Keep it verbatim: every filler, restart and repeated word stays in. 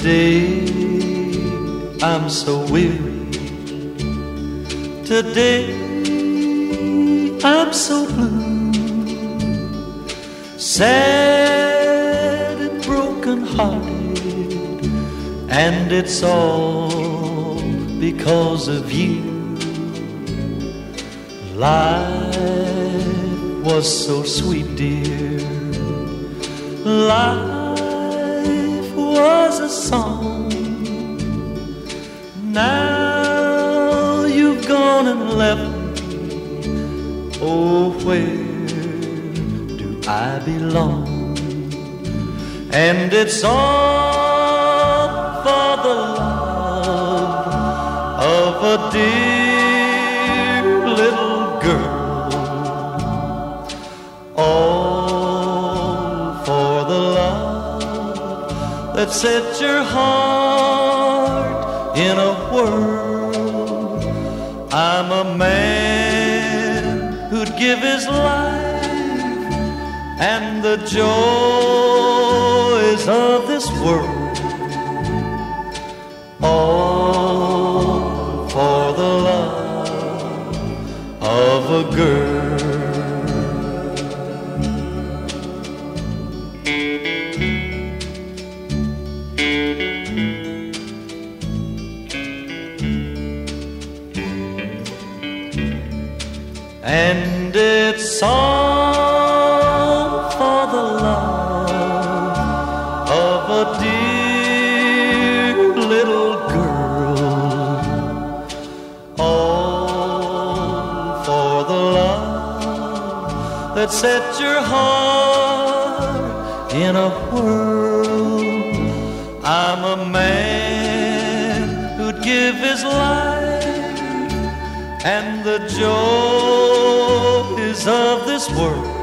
Today I'm so weary. Today I'm so blue, sad and broken hearted, and it's all because of you. Life was so sweet, dear. Life was a song. Now you've gone and left me. Oh, where do I belong? And it's all for the love of a dear little girl. All for the love that set your heart in a whirl. I'm a man who'd give his life and the joys of this world, all for the love of a girl. And it's all for the love of a dear little girl, all for the love that set your heart in a whirl. I'm a man who'd give his life and the joys of this world,